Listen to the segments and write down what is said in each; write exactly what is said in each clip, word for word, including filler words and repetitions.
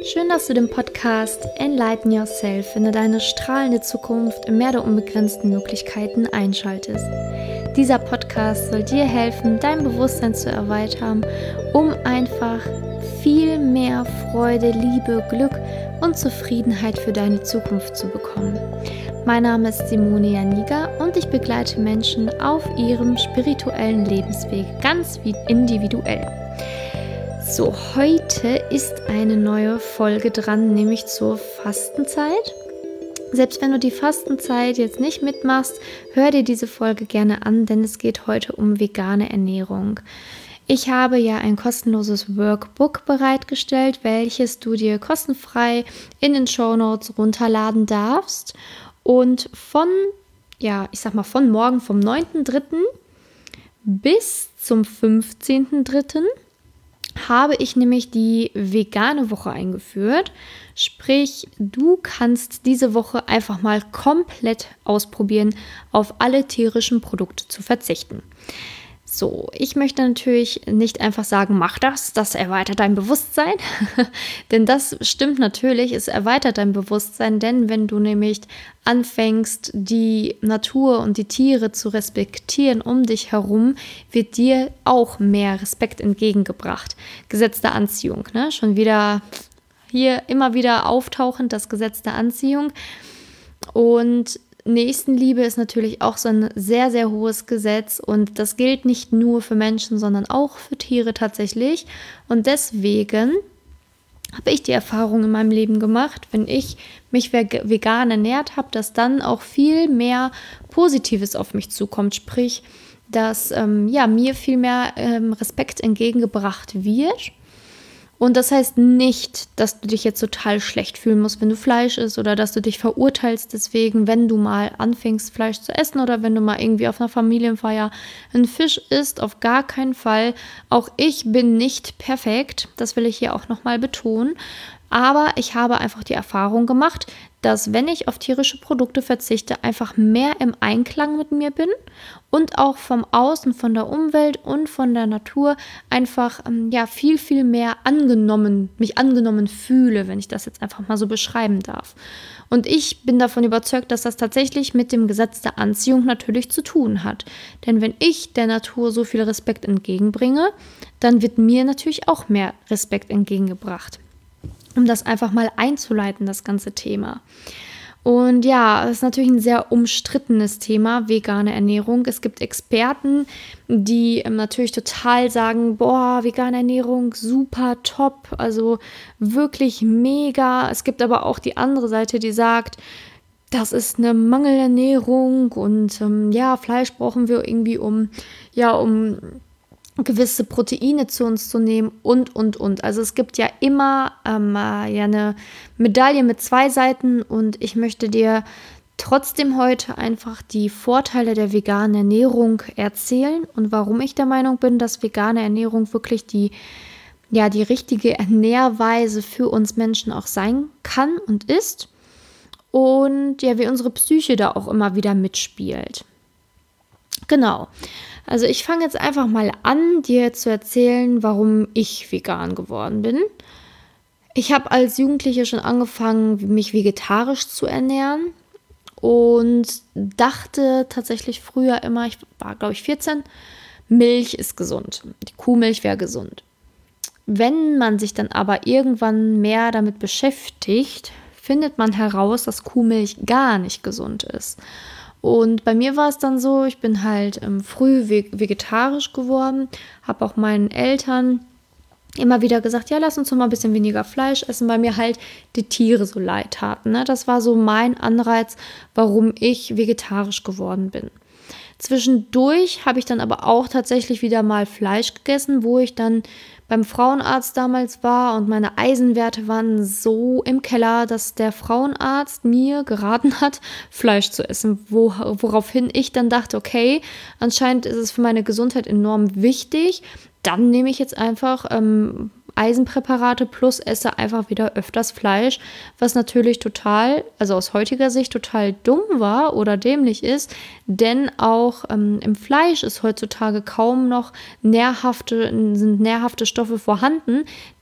Schön, dass du den Podcast Enlighten Yourself, finde deine strahlende Zukunft im Meer der unbegrenzten Möglichkeiten einschaltest. Dieser Podcast soll dir helfen, dein Bewusstsein zu erweitern, um einfach viel mehr Freude, Liebe, Glück und Zufriedenheit für deine Zukunft zu bekommen. Mein Name ist Simone Janiga und ich begleite Menschen auf ihrem spirituellen Lebensweg, ganz individuell. So, heute ist eine neue Folge dran, nämlich zur Fastenzeit. Selbst wenn du die Fastenzeit jetzt nicht mitmachst, hör dir diese Folge gerne an, denn es geht heute um vegane Ernährung. Ich habe ja ein kostenloses Workbook bereitgestellt, welches du dir kostenfrei in den Shownotes runterladen darfst. Und von, ja, ich sag mal von morgen, vom neunten dritten bis zum fünfzehnten dritten habe ich nämlich die vegane Woche eingeführt. Sprich, du kannst diese Woche einfach mal komplett ausprobieren, auf alle tierischen Produkte zu verzichten. So, ich möchte natürlich nicht einfach sagen, mach das, das erweitert dein Bewusstsein, denn das stimmt natürlich, es erweitert dein Bewusstsein, denn wenn du nämlich anfängst, die Natur und die Tiere zu respektieren um dich herum, wird dir auch mehr Respekt entgegengebracht. Gesetz der Anziehung, ne? Schon wieder hier immer wieder auftauchend, das Gesetz der Anziehung. Und Nächstenliebe ist natürlich auch so ein sehr, sehr hohes Gesetz und das gilt nicht nur für Menschen, sondern auch für Tiere tatsächlich. Und deswegen habe ich die Erfahrung in meinem Leben gemacht, wenn ich mich vegan ernährt habe, dass dann auch viel mehr Positives auf mich zukommt. Sprich, dass ähm, ja, mir viel mehr ähm, Respekt entgegengebracht wird. Und das heißt nicht, dass du dich jetzt total schlecht fühlen musst, wenn du Fleisch isst oder dass du dich verurteilst deswegen, wenn du mal anfängst, Fleisch zu essen oder wenn du mal irgendwie auf einer Familienfeier einen Fisch isst. Auf gar keinen Fall. Auch ich bin nicht perfekt, das will ich hier auch nochmal betonen. Aber ich habe einfach die Erfahrung gemacht, dass wenn ich auf tierische Produkte verzichte, einfach mehr im Einklang mit mir bin und auch vom Außen, von der Umwelt und von der Natur einfach ähm, ja, viel, viel mehr angenommen, mich angenommen fühle, wenn ich das jetzt einfach mal so beschreiben darf. Und ich bin davon überzeugt, dass das tatsächlich mit dem Gesetz der Anziehung natürlich zu tun hat. Denn wenn ich der Natur so viel Respekt entgegenbringe, dann wird mir natürlich auch mehr Respekt entgegengebracht. Um das einfach mal einzuleiten, das ganze Thema. Und ja, es ist natürlich ein sehr umstrittenes Thema, vegane Ernährung. Es gibt Experten, die natürlich total sagen, boah, vegane Ernährung, super top, also wirklich mega. Es gibt aber auch die andere Seite, die sagt, das ist eine Mangelernährung und ähm, ja, Fleisch brauchen wir irgendwie, um, ja, um gewisse Proteine zu uns zu nehmen und, und, und. Also es gibt ja immer ähm, ja eine Medaille mit zwei Seiten und ich möchte dir trotzdem heute einfach die Vorteile der veganen Ernährung erzählen und warum ich der Meinung bin, dass vegane Ernährung wirklich die, ja, die richtige Ernährweise für uns Menschen auch sein kann und ist und ja, wie unsere Psyche da auch immer wieder mitspielt. Genau. Also ich fange jetzt einfach mal an, dir zu erzählen, warum ich vegan geworden bin. Ich habe als Jugendliche schon angefangen, mich vegetarisch zu ernähren und dachte tatsächlich früher immer, ich war glaube ich vierzehn, Milch ist gesund, die Kuhmilch wäre gesund. Wenn man sich dann aber irgendwann mehr damit beschäftigt, findet man heraus, dass Kuhmilch gar nicht gesund ist. Und bei mir war es dann so, ich bin halt ähm, früh vegetarisch geworden, habe auch meinen Eltern immer wieder gesagt, ja, lass uns doch mal ein bisschen weniger Fleisch essen, weil mir halt die Tiere so leid taten. Ne? Das war so mein Anreiz, warum ich vegetarisch geworden bin. Zwischendurch habe ich dann aber auch tatsächlich wieder mal Fleisch gegessen, wo ich dann beim Frauenarzt damals war und meine Eisenwerte waren so im Keller, dass der Frauenarzt mir geraten hat, Fleisch zu essen, wo, woraufhin ich dann dachte, okay, anscheinend ist es für meine Gesundheit enorm wichtig, dann nehme ich jetzt einfach ähm, Eisenpräparate plus esse einfach wieder öfters Fleisch, was natürlich total, also aus heutiger Sicht total dumm war oder dämlich ist, denn auch ähm, im Fleisch ist heutzutage kaum noch nährhafte, sind nährhafte Stoffe vorhanden,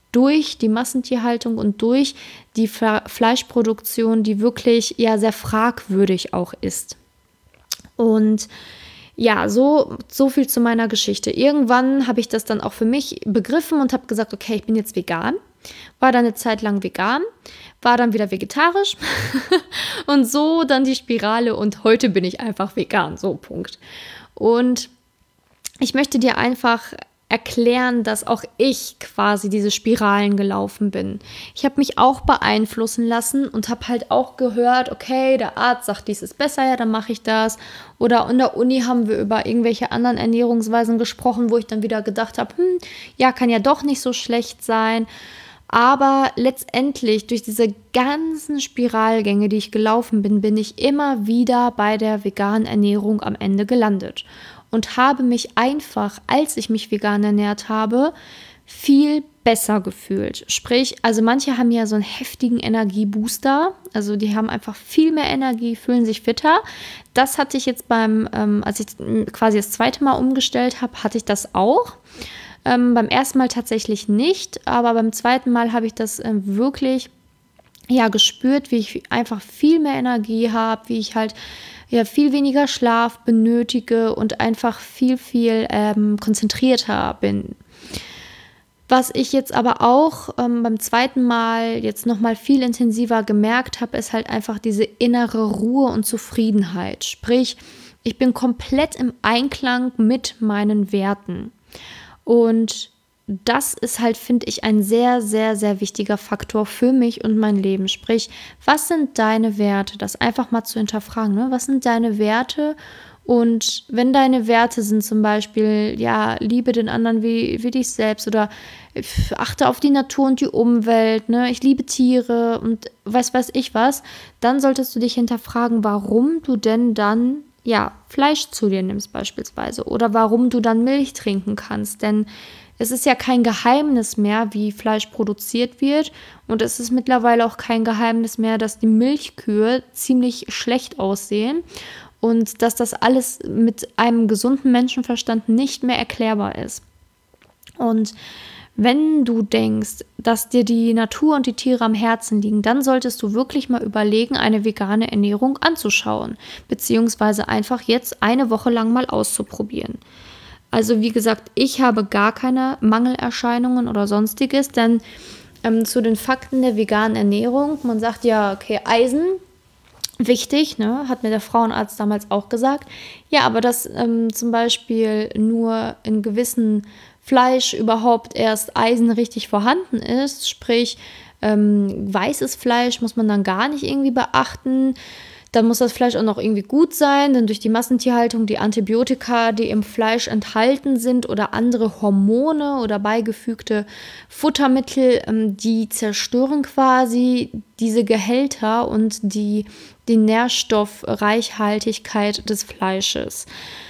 durch die Massentierhaltung und durch die Fle- Fleischproduktion, die wirklich ja sehr fragwürdig auch ist. Und ja, so, so viel zu meiner Geschichte. Irgendwann habe ich das dann auch für mich begriffen und habe gesagt, okay, ich bin jetzt vegan. War dann eine Zeit lang vegan, war dann wieder vegetarisch und so dann die Spirale und heute bin ich einfach vegan, so Punkt. Und ich möchte dir einfach erklären, dass auch ich quasi diese Spiralen gelaufen bin. Ich habe mich auch beeinflussen lassen und habe halt auch gehört, okay, der Arzt sagt, dies ist besser, ja, dann mache ich das. Oder in der Uni haben wir über irgendwelche anderen Ernährungsweisen gesprochen, wo ich dann wieder gedacht habe, hm, ja, kann ja doch nicht so schlecht sein. Aber letztendlich durch diese ganzen Spiralgänge, die ich gelaufen bin, bin ich immer wieder bei der veganen Ernährung am Ende gelandet. Und habe mich einfach, als ich mich vegan ernährt habe, viel besser gefühlt. Sprich, also manche haben ja so einen heftigen Energiebooster, also die haben einfach viel mehr Energie, fühlen sich fitter. Das hatte ich jetzt beim, ähm, als ich quasi das zweite Mal umgestellt habe, hatte ich das auch. Ähm, beim ersten Mal tatsächlich nicht, aber beim zweiten Mal habe ich das äh, wirklich ja, gespürt, wie ich einfach viel mehr Energie habe, wie ich halt ja, viel weniger Schlaf benötige und einfach viel, viel ähm, konzentrierter bin. Was ich jetzt aber auch ähm, beim zweiten Mal jetzt nochmal viel intensiver gemerkt habe, ist halt einfach diese innere Ruhe und Zufriedenheit. Sprich, ich bin komplett im Einklang mit meinen Werten. Und das ist halt, finde ich, ein sehr, sehr, sehr wichtiger Faktor für mich und mein Leben. Sprich, was sind deine Werte? Das einfach mal zu hinterfragen. Ne? Was sind deine Werte? Und wenn deine Werte sind zum Beispiel, ja, liebe den anderen wie, wie dich selbst oder achte auf die Natur und die Umwelt, ne? Ich liebe Tiere und weiß weiß ich was, dann solltest du dich hinterfragen, warum du denn dann ja, Fleisch zu dir nimmst beispielsweise oder warum du dann Milch trinken kannst, denn es ist ja kein Geheimnis mehr, wie Fleisch produziert wird und es ist mittlerweile auch kein Geheimnis mehr, dass die Milchkühe ziemlich schlecht aussehen und dass das alles mit einem gesunden Menschenverstand nicht mehr erklärbar ist. Und wenn du denkst, dass dir die Natur und die Tiere am Herzen liegen, dann solltest du wirklich mal überlegen, eine vegane Ernährung anzuschauen, beziehungsweise einfach jetzt eine Woche lang mal auszuprobieren. Also wie gesagt, ich habe gar keine Mangelerscheinungen oder sonstiges, denn ähm, zu den Fakten der veganen Ernährung, man sagt ja, okay, Eisen, wichtig, ne, hat mir der Frauenarzt damals auch gesagt. Ja, aber dass ähm, zum Beispiel nur in gewissen Fleisch überhaupt erst Eisen richtig vorhanden ist, sprich ähm, weißes Fleisch muss man dann gar nicht irgendwie beachten. Dann muss das Fleisch auch noch irgendwie gut sein, denn durch die Massentierhaltung die Antibiotika, die im Fleisch enthalten sind oder andere Hormone oder beigefügte Futtermittel, ähm, die zerstören quasi diese Gehälter und die, die Nährstoffreichhaltigkeit des Fleisches.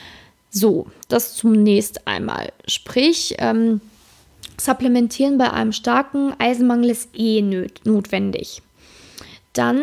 So, das zunächst einmal. Sprich, ähm, Supplementieren bei einem starken Eisenmangel ist eh nöt- notwendig. Dann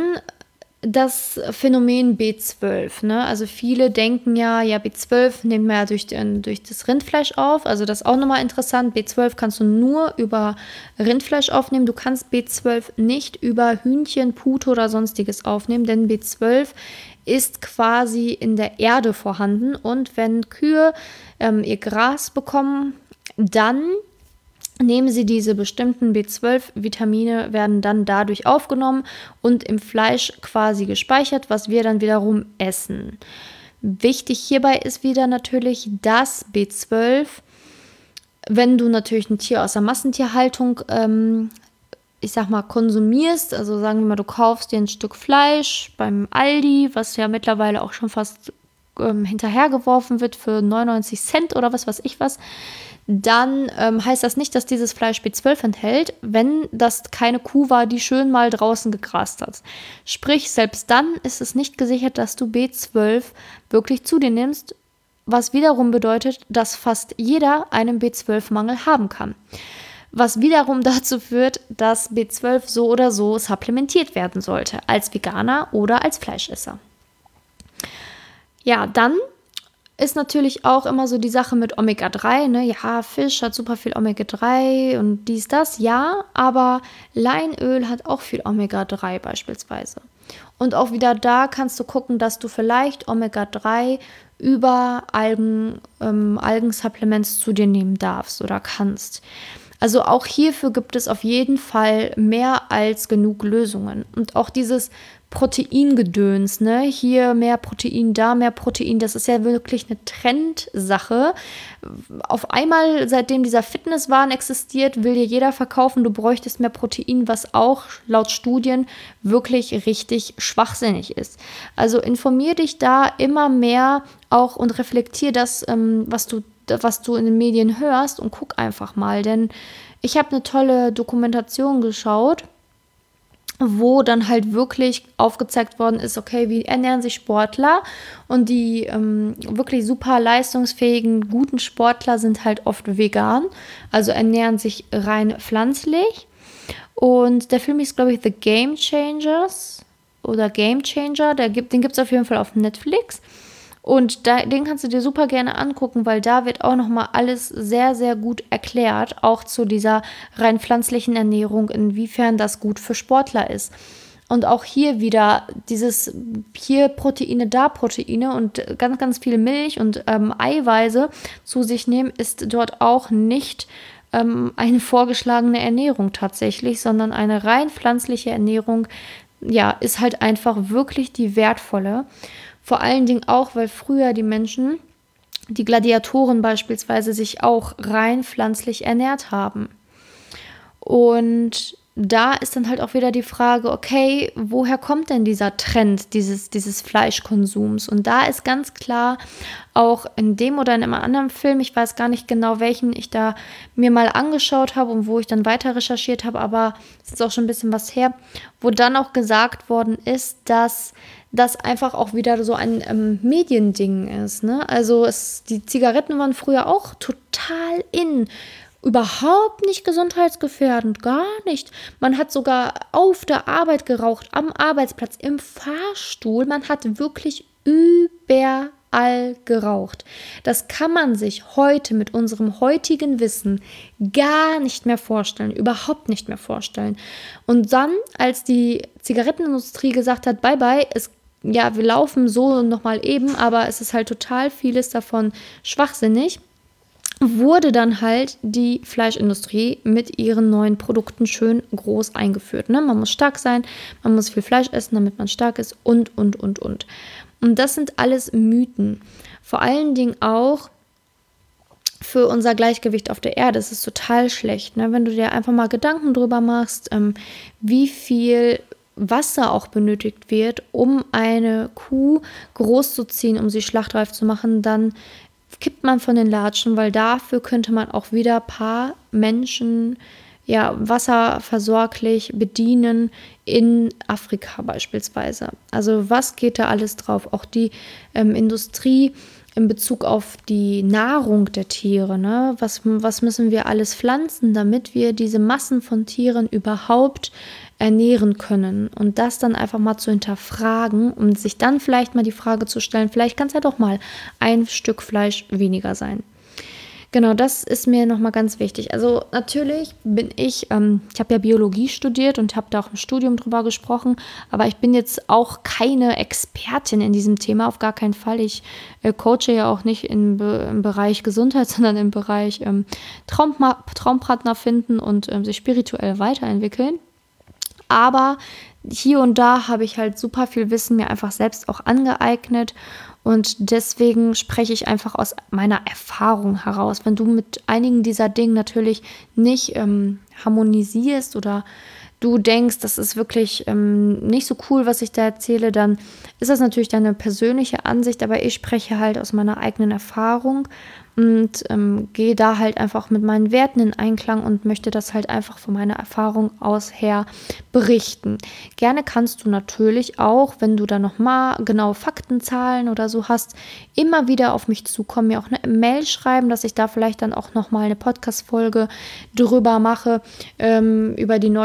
das Phänomen B zwölf, ne? Also viele denken ja, ja B zwölf nehmen wir ja durch, den, durch das Rindfleisch auf, also das ist auch nochmal interessant, B zwölf kannst du nur über Rindfleisch aufnehmen, du kannst B zwölf nicht über Hühnchen, Pute oder sonstiges aufnehmen, denn B zwölf ist quasi in der Erde vorhanden und wenn Kühe ähm, ihr Gras bekommen, dann nehmen sie diese bestimmten B zwölf Vitamine, werden dann dadurch aufgenommen und im Fleisch quasi gespeichert, was wir dann wiederum essen. Wichtig hierbei ist wieder natürlich, dass B zwölf, wenn du natürlich ein Tier aus der Massentierhaltung, ähm, ich sag mal, konsumierst, also sagen wir mal, du kaufst dir ein Stück Fleisch beim Aldi, was ja mittlerweile auch schon fast ähm, hinterhergeworfen wird für neunundneunzig Cent oder was weiß ich was, dann ähm, heißt das nicht, dass dieses Fleisch B zwölf enthält, wenn das keine Kuh war, die schön mal draußen gegrast hat. Sprich, selbst dann ist es nicht gesichert, dass du B zwölf wirklich zu dir nimmst, was wiederum bedeutet, dass fast jeder einen B zwölf Mangel haben kann. Was wiederum dazu führt, dass B zwölf so oder so supplementiert werden sollte, als Veganer oder als Fleischesser. Ja, dann ist natürlich auch immer so die Sache mit Omega drei, ne? Ja, Fisch hat super viel Omega drei und dies, das, ja, aber Leinöl hat auch viel Omega drei beispielsweise. Und auch wieder da kannst du gucken, dass du vielleicht Omega drei über Algen, ähm, Algensupplements zu dir nehmen darfst oder kannst. Also auch hierfür gibt es auf jeden Fall mehr als genug Lösungen. Und auch dieses Proteingedöns, ne? Hier mehr Protein, da mehr Protein, das ist ja wirklich eine Trendsache. Auf einmal, seitdem dieser Fitnesswahn existiert, will dir jeder verkaufen, du bräuchtest mehr Protein, was auch laut Studien wirklich richtig schwachsinnig ist. Also informier dich da immer mehr auch und reflektier das, ähm, was du, was du in den Medien hörst und guck einfach mal, denn ich habe eine tolle Dokumentation geschaut, wo dann halt wirklich aufgezeigt worden ist, okay, wie ernähren sich Sportler, und die ähm, wirklich super leistungsfähigen, guten Sportler sind halt oft vegan, also ernähren sich rein pflanzlich. Und der Film ist, glaube ich, The Game Changers oder Game Changer, der gibt, den gibt es auf jeden Fall auf Netflix. Und da, den kannst du dir super gerne angucken, weil da wird auch nochmal alles sehr, sehr gut erklärt, auch zu dieser rein pflanzlichen Ernährung, inwiefern das gut für Sportler ist. Und auch hier wieder dieses, hier Proteine, da Proteine und ganz, ganz viel Milch und ähm, Eiweiße zu sich nehmen, ist dort auch nicht ähm, eine vorgeschlagene Ernährung tatsächlich, sondern eine rein pflanzliche Ernährung, ja, ist halt einfach wirklich die wertvolle. Vor allen Dingen auch, weil früher die Menschen, die Gladiatoren beispielsweise, sich auch rein pflanzlich ernährt haben. Und da ist dann halt auch wieder die Frage, okay, woher kommt denn dieser Trend dieses, dieses Fleischkonsums? Und da ist ganz klar auch in dem oder in einem anderen Film, ich weiß gar nicht genau, welchen ich da mir mal angeschaut habe und wo ich dann weiter recherchiert habe, aber es ist auch schon ein bisschen was her, wo dann auch gesagt worden ist, dass das einfach auch wieder so ein ähm, Mediending ist, ne? Also es, die Zigaretten waren früher auch total in. Überhaupt nicht gesundheitsgefährdend, gar nicht. Man hat sogar auf der Arbeit geraucht, am Arbeitsplatz, im Fahrstuhl. Man hat wirklich überall geraucht. Das kann man sich heute mit unserem heutigen Wissen gar nicht mehr vorstellen, überhaupt nicht mehr vorstellen. Und dann, als die Zigarettenindustrie gesagt hat, bye bye, es ja, wir laufen so nochmal eben, aber es ist halt total vieles davon schwachsinnig, wurde dann halt die Fleischindustrie mit ihren neuen Produkten schön groß eingeführt. Ne? Man muss stark sein, man muss viel Fleisch essen, damit man stark ist und, und, und, und. Und das sind alles Mythen. Vor allen Dingen auch für unser Gleichgewicht auf der Erde. Es ist total schlecht, ne? Wenn du dir einfach mal Gedanken drüber machst, ähm, wie viel Wasser auch benötigt wird, um eine Kuh großzuziehen, um sie schlachtreif zu machen, dann kippt man von den Latschen, weil dafür könnte man auch wieder ein paar Menschen ja, wasserversorglich bedienen in Afrika beispielsweise. Also was geht da alles drauf? Auch die ähm, Industrie in Bezug auf die Nahrung der Tiere, ne? Was, was müssen wir alles pflanzen, damit wir diese Massen von Tieren überhaupt ernähren können? Und das dann einfach mal zu hinterfragen und sich dann vielleicht mal die Frage zu stellen, vielleicht kann es ja doch mal ein Stück Fleisch weniger sein. Genau, das ist mir nochmal ganz wichtig. Also natürlich bin ich, ähm, ich habe ja Biologie studiert und habe da auch im Studium drüber gesprochen, aber ich bin jetzt auch keine Expertin in diesem Thema, auf gar keinen Fall. Ich äh, coache ja auch nicht im, Be- im Bereich Gesundheit, sondern im Bereich ähm, Traumma- Traumpartner finden und ähm, sich spirituell weiterentwickeln. Aber hier und da habe ich halt super viel Wissen mir einfach selbst auch angeeignet. Und deswegen spreche ich einfach aus meiner Erfahrung heraus. Wenn du mit einigen dieser Dinge natürlich nicht ähm, harmonisierst oder du denkst, das ist wirklich ähm, nicht so cool, was ich da erzähle, dann ist das natürlich deine persönliche Ansicht. Aber ich spreche halt aus meiner eigenen Erfahrung und ähm, gehe da halt einfach mit meinen Werten in Einklang und möchte das halt einfach von meiner Erfahrung aus her berichten. Gerne kannst du natürlich auch, wenn du da nochmal genaue Fakten, Zahlen oder so hast, immer wieder auf mich zukommen, mir auch eine Mail schreiben, dass ich da vielleicht dann auch nochmal eine Podcast-Folge drüber mache, ähm, über die neuesten Fakten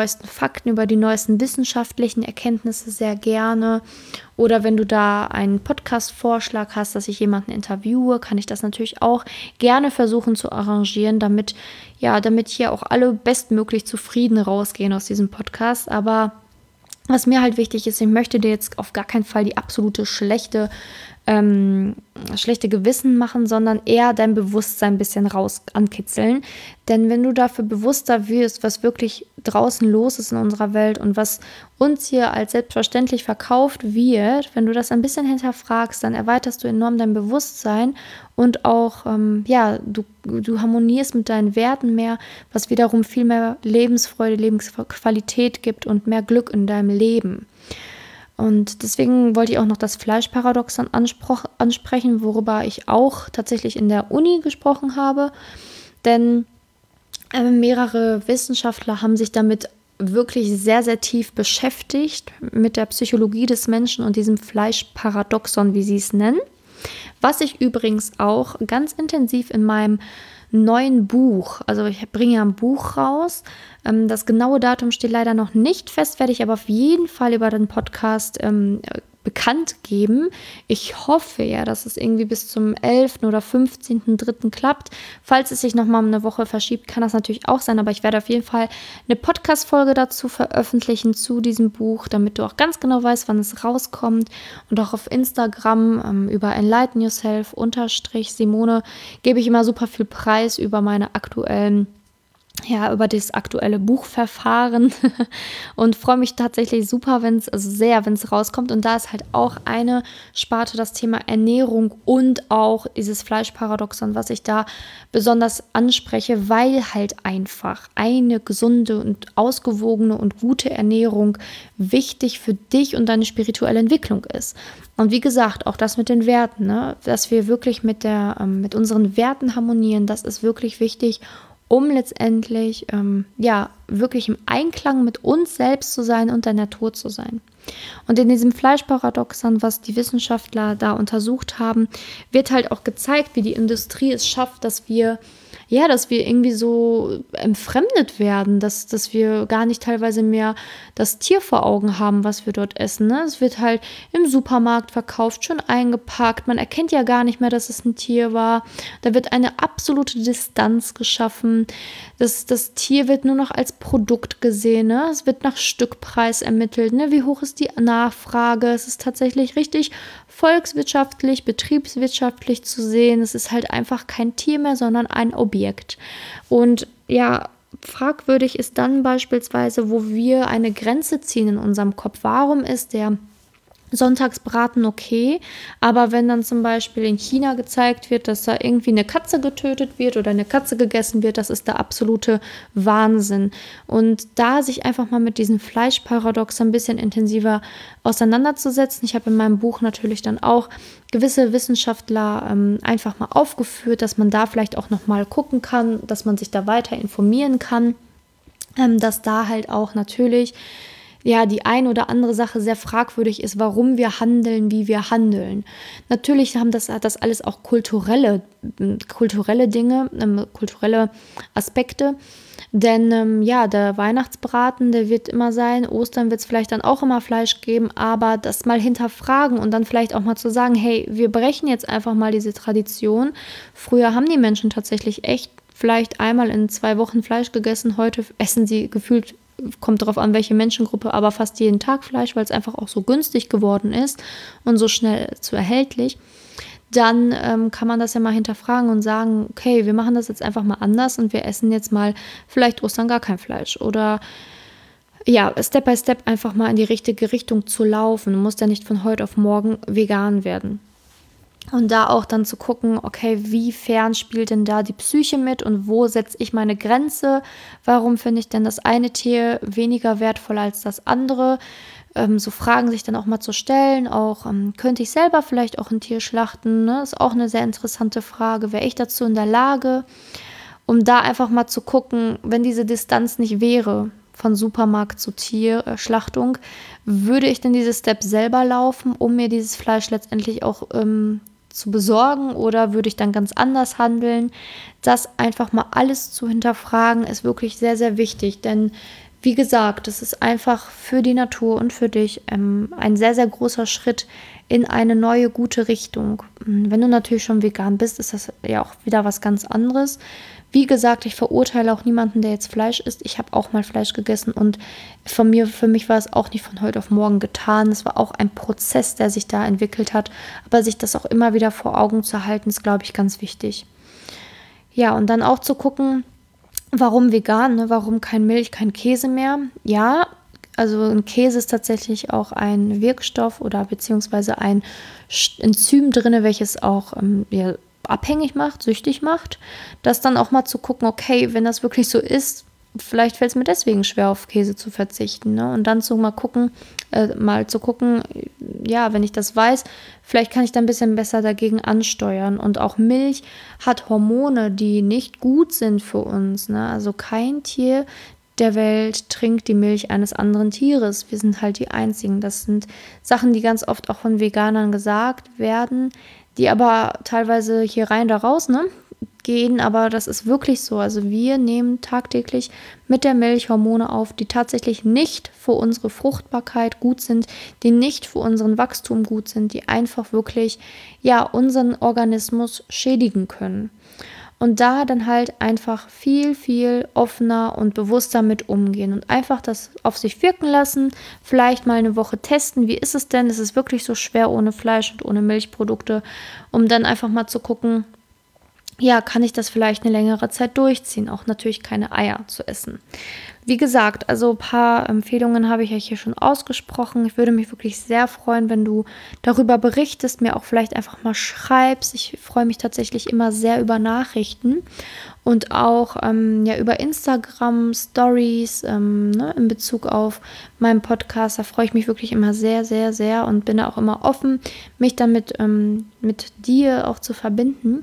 Fakten, über die neuesten wissenschaftlichen Erkenntnisse sehr gerne. Oder wenn du da einen Podcast-Vorschlag hast, dass ich jemanden interviewe, kann ich das natürlich auch gerne versuchen zu arrangieren, damit, ja, damit hier auch alle bestmöglich zufrieden rausgehen aus diesem Podcast. Aber was mir halt wichtig ist, ich möchte dir jetzt auf gar keinen Fall die absolute schlechte Ähm, schlechte Gewissen machen, sondern eher dein Bewusstsein ein bisschen raus ankitzeln. Denn wenn du dafür bewusster wirst, was wirklich draußen los ist in unserer Welt und was uns hier als selbstverständlich verkauft wird, wenn du das ein bisschen hinterfragst, dann erweiterst du enorm dein Bewusstsein und auch, ähm, ja, du, du harmonierst mit deinen Werten mehr, was wiederum viel mehr Lebensfreude, Lebensqualität gibt und mehr Glück in deinem Leben. Und deswegen wollte ich auch noch das Fleischparadoxon anspruch, ansprechen, worüber ich auch tatsächlich in der Uni gesprochen habe. Denn äh, mehrere Wissenschaftler haben sich damit wirklich sehr, sehr tief beschäftigt, mit der Psychologie des Menschen und diesem Fleischparadoxon, wie sie es nennen. Was ich übrigens auch ganz intensiv in meinem neuen Buch, also ich bringe ja ein Buch raus, ähm, das genaue Datum steht leider noch nicht fest, werde ich aber auf jeden Fall über den Podcast ähm, bekannt geben. Ich hoffe ja, dass es irgendwie bis zum elften oder fünfzehnten dritten klappt. Falls es sich nochmal um eine Woche verschiebt, kann das natürlich auch sein, aber ich werde auf jeden Fall eine Podcast-Folge dazu veröffentlichen zu diesem Buch, damit du auch ganz genau weißt, wann es rauskommt. Und auch auf Instagram ähm, über Enlighten Yourself unterstrich Simone gebe ich immer super viel Preis über meine aktuellen ja, über das aktuelle Buchverfahren und freue mich tatsächlich super, wenn es, also sehr, wenn es rauskommt. Und da ist halt auch eine Sparte das Thema Ernährung und auch dieses Fleischparadoxon, was ich da besonders anspreche, weil halt einfach eine gesunde und ausgewogene und gute Ernährung wichtig für dich und deine spirituelle Entwicklung ist. Und wie gesagt, auch das mit den Werten, ne? Dass wir wirklich mit, der, ähm, mit unseren Werten harmonieren, das ist wirklich wichtig, um letztendlich ähm, ja wirklich im Einklang mit uns selbst zu sein und der Natur zu sein. Und in diesem Fleischparadoxon, was die Wissenschaftler da untersucht haben, wird halt auch gezeigt, wie die Industrie es schafft, dass wir ja, dass wir irgendwie so entfremdet werden, dass, dass wir gar nicht teilweise mehr das Tier vor Augen haben, was wir dort essen. Ne? Es wird halt im Supermarkt verkauft, schon eingepackt. Man erkennt ja gar nicht mehr, dass es ein Tier war. Da wird eine absolute Distanz geschaffen. Das, das Tier wird nur noch als Produkt gesehen. Ne? Es wird nach Stückpreis ermittelt. Ne? Wie hoch ist die Nachfrage? Es ist tatsächlich richtig volkswirtschaftlich, betriebswirtschaftlich zu sehen. Es ist halt einfach kein Tier mehr, sondern ein Objekt. Und ja, fragwürdig ist dann beispielsweise, wo wir eine Grenze ziehen in unserem Kopf. Warum ist der Sonntagsbraten okay, aber wenn dann zum Beispiel in China gezeigt wird, dass da irgendwie eine Katze getötet wird oder eine Katze gegessen wird, das ist der absolute Wahnsinn. Und da sich einfach mal mit diesem Fleischparadox ein bisschen intensiver auseinanderzusetzen. Ich habe in meinem Buch natürlich dann auch gewisse Wissenschaftler ähm, einfach mal aufgeführt, dass man da vielleicht auch nochmal gucken kann, dass man sich da weiter informieren kann, ähm, dass da halt auch natürlich ja, die ein oder andere Sache sehr fragwürdig ist, warum wir handeln, wie wir handeln. Natürlich haben das, hat das alles auch kulturelle, kulturelle Dinge, ähm, kulturelle Aspekte. Denn ähm, ja, der Weihnachtsbraten, der wird immer sein, Ostern wird es vielleicht dann auch immer Fleisch geben, aber das mal hinterfragen und dann vielleicht auch mal zu sagen, hey, wir brechen jetzt einfach mal diese Tradition. Früher haben die Menschen tatsächlich echt vielleicht einmal in zwei Wochen Fleisch gegessen, heute essen sie gefühlt, kommt darauf an, welche Menschengruppe, aber fast jeden Tag Fleisch, weil es einfach auch so günstig geworden ist und so schnell zu erhältlich. Dann ähm, kann man das ja mal hinterfragen und sagen, okay, wir machen das jetzt einfach mal anders und wir essen jetzt mal vielleicht Ostern gar kein Fleisch. Oder ja, Step by Step einfach mal in die richtige Richtung zu laufen. Du musst ja nicht von heute auf morgen vegan werden. Und da auch dann zu gucken, okay, wie fern spielt denn da die Psyche mit und wo setze ich meine Grenze? Warum finde ich denn das eine Tier weniger wertvoll als das andere? Ähm, so Fragen sich dann auch mal zu stellen. Auch ähm, könnte ich selber vielleicht auch ein Tier schlachten? Ne? Ist auch eine sehr interessante Frage. Wäre ich dazu in der Lage? Um da einfach mal zu gucken, wenn diese Distanz nicht wäre, von Supermarkt zu Tierschlachtung, würde ich denn diese Step selber laufen, um mir dieses Fleisch letztendlich auch ähm, zu besorgen, oder würde ich dann ganz anders handeln? Das einfach mal alles zu hinterfragen ist wirklich sehr, sehr wichtig, denn wie gesagt, es ist einfach für die Natur und für dich ähm, ein sehr, sehr großer Schritt in eine neue, gute Richtung. Wenn du natürlich schon vegan bist, ist das ja auch wieder was ganz anderes. Wie gesagt, ich verurteile auch niemanden, der jetzt Fleisch isst. Ich habe auch mal Fleisch gegessen und von mir, für mich war es auch nicht von heute auf morgen getan. Es war auch ein Prozess, der sich da entwickelt hat. Aber sich das auch immer wieder vor Augen zu halten, ist, glaube ich, ganz wichtig. Ja, und dann auch zu gucken, warum vegan, ne? Warum kein Milch, kein Käse mehr? Ja, also ein Käse ist tatsächlich auch ein Wirkstoff oder beziehungsweise ein Enzym drin, welches auch ähm, ja, abhängig macht, süchtig macht. Das dann auch mal zu gucken, okay, wenn das wirklich so ist, vielleicht fällt es mir deswegen schwer, auf Käse zu verzichten. Ne? Und dann zu mal gucken, äh, mal zu gucken, ja, wenn ich das weiß, vielleicht kann ich da ein bisschen besser dagegen ansteuern. Und auch Milch hat Hormone, die nicht gut sind für uns. Ne? Also kein Tier der Welt trinkt die Milch eines anderen Tieres. Wir sind halt die Einzigen. Das sind Sachen, die ganz oft auch von Veganern gesagt werden, die aber teilweise hier rein, da raus, ne, gehen, aber das ist wirklich so. Also wir nehmen tagtäglich mit der Milch Hormone auf, die tatsächlich nicht für unsere Fruchtbarkeit gut sind, die nicht für unseren Wachstum gut sind, die einfach wirklich, ja, unseren Organismus schädigen können. Und da dann halt einfach viel, viel offener und bewusster mit umgehen und einfach das auf sich wirken lassen, vielleicht mal eine Woche testen, wie ist es denn, ist es wirklich so schwer ohne Fleisch und ohne Milchprodukte, um dann einfach mal zu gucken, ja, kann ich das vielleicht eine längere Zeit durchziehen, auch natürlich keine Eier zu essen. Wie gesagt, also ein paar Empfehlungen habe ich euch hier schon ausgesprochen. Ich würde mich wirklich sehr freuen, wenn du darüber berichtest, mir auch vielleicht einfach mal schreibst. Ich freue mich tatsächlich immer sehr über Nachrichten und auch ähm, ja, über Instagram, Stories ähm, ne, in Bezug auf meinen Podcast. Da freue ich mich wirklich immer sehr, sehr, sehr und bin da auch immer offen, mich damit ähm, mit dir auch zu verbinden.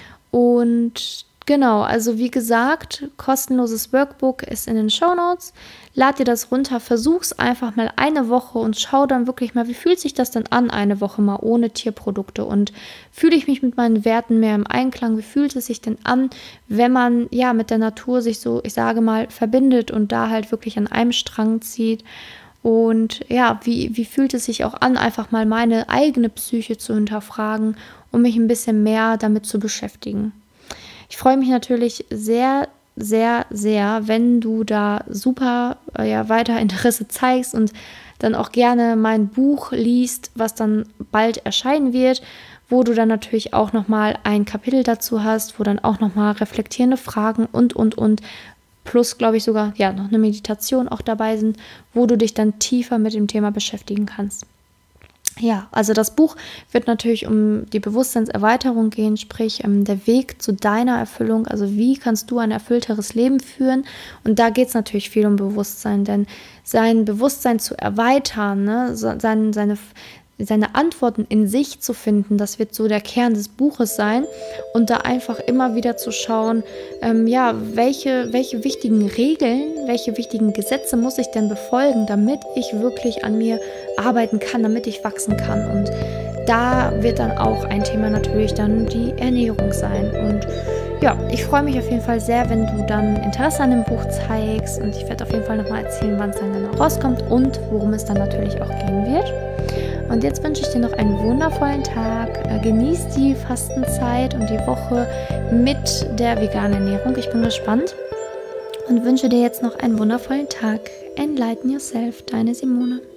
Und genau, also wie gesagt, kostenloses Workbook ist in den Shownotes. Lad dir das runter, versuch's einfach mal eine Woche und schau dann wirklich mal, wie fühlt sich das denn an, eine Woche mal ohne Tierprodukte, und fühle ich mich mit meinen Werten mehr im Einklang? Wie fühlt es sich denn an, wenn man ja mit der Natur sich so, ich sage mal, verbindet und da halt wirklich an einem Strang zieht? Und ja, wie, wie fühlt es sich auch an, einfach mal meine eigene Psyche zu hinterfragen, um mich ein bisschen mehr damit zu beschäftigen? Ich freue mich natürlich sehr, sehr, sehr, wenn du da super äh, ja, weiter Interesse zeigst und dann auch gerne mein Buch liest, was dann bald erscheinen wird, wo du dann natürlich auch nochmal ein Kapitel dazu hast, wo dann auch nochmal reflektierende Fragen und, und, und plus, glaube ich, sogar ja noch eine Meditation auch dabei sind, wo du dich dann tiefer mit dem Thema beschäftigen kannst. Ja, also das Buch wird natürlich um die Bewusstseinserweiterung gehen, sprich ähm, der Weg zu deiner Erfüllung, also wie kannst du ein erfüllteres Leben führen, und da geht es natürlich viel um Bewusstsein, denn sein Bewusstsein zu erweitern, ne, so, sein, seine, seine Antworten in sich zu finden, das wird so der Kern des Buches sein, und da einfach immer wieder zu schauen, ähm, ja, welche, welche wichtigen Regeln, welche wichtigen Gesetze muss ich denn befolgen, damit ich wirklich an mir arbeiten kann, damit ich wachsen kann. Und da wird dann auch ein Thema natürlich dann die Ernährung sein. Und ja, ich freue mich auf jeden Fall sehr, wenn du dann Interesse an dem Buch zeigst, und ich werde auf jeden Fall nochmal erzählen, wann es dann genau rauskommt und worum es dann natürlich auch gehen wird. Und jetzt wünsche ich dir noch einen wundervollen Tag. Genieß die Fastenzeit und die Woche mit der veganen Ernährung. Ich bin gespannt und wünsche dir jetzt noch einen wundervollen Tag. Enlighten yourself, deine Simone.